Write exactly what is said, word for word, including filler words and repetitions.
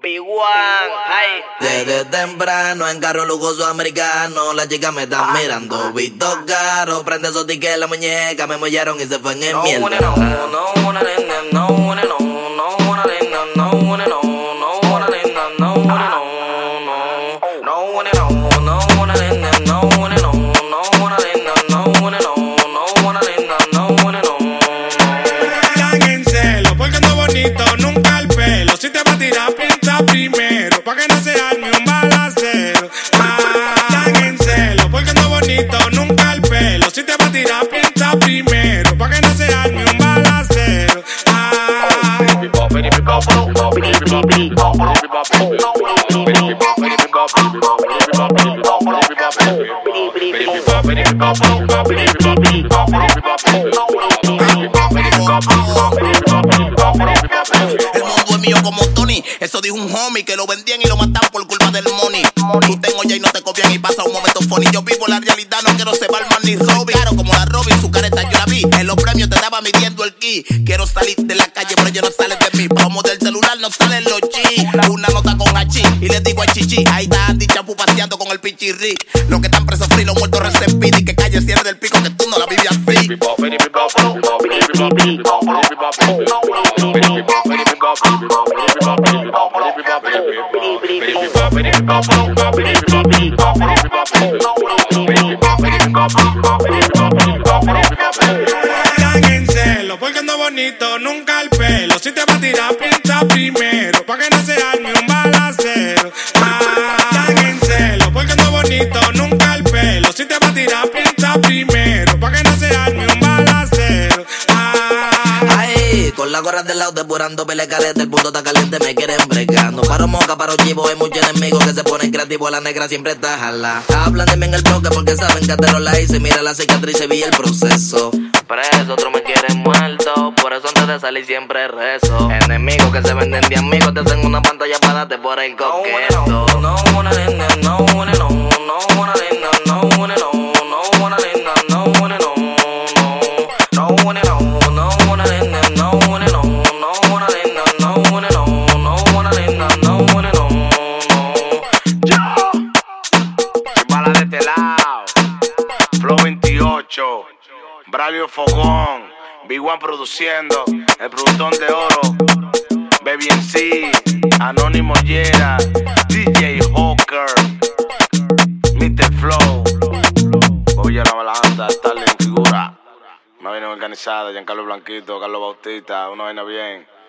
B uno, hey. Desde temprano en carro lujoso americano, las chicas me están mirando. Visto caro, prende esos tickets en la muñeca, me mollaron y se fue en el No, mierda. no, no, no, no, no, no, no, no, no, no, no, nunca el pelo. Si te va a tirar, piensa primero, pa' que no se arme un balacero. Ah, tan en celo, porque no bonito, nunca el pelo. Si te va a tirar, piensa primero, pa' que no se arme un balacero. Ah, el mundo es mío como Tony, eso dijo un homie que lo vendían y lo matan por culpa del money. Tú tengo ya y no te copian y pasa un momento funny. Yo vivo la realidad, no quiero ser Batman ni Robin. Claro, como la Robin, su careta yo la vi. En los premios te estaba midiendo el ki. Quiero salir de la calle, pero yo no sale de mí. Como del celular no salen los chi. Una nota con H y le digo a Chichi. Ahí está Andy Chapu paseando con el pichirri. Los que están presos free, los muertos recién y que calle cierre del pico, que tú no la vivías free. tan en celo, porque no bonito, nunca el pelo. Si te va a tirar, piensa primero, pa' que no se arme un balacero. Ah, tan en celo, porque no bonito, nunca el pelo. Si te va a tirar, piensa primero, pa' que no se arme un balacero. Ah, Ay, con la gorra del lado depurando pelea caleta, el punto está caliente, me quieren bregando. Paro moca, paro chivo, hay muchos enemigos que se ponen creativos, la negra siempre está jala. Hablan de mí en el bloque porque saben que te lo la hice, mira la cicatriz y vi el proceso. Preso, otros me quieren muerto, por eso antes de salir siempre rezo. Enemigos que se venden de amigos, te hacen una pantalla para darte por el coqueto. No, no, no, no, no, no, no, no, veintiocho, Bravio Fogón, B uno produciendo, el productor de oro, Baby M C, Anónimo Yera, D J Hawker, mister Flow, oye la balanda, Starling Figura, una vaina organizada, Giancarlo Blanquito, Carlos Bautista, una vaina bien.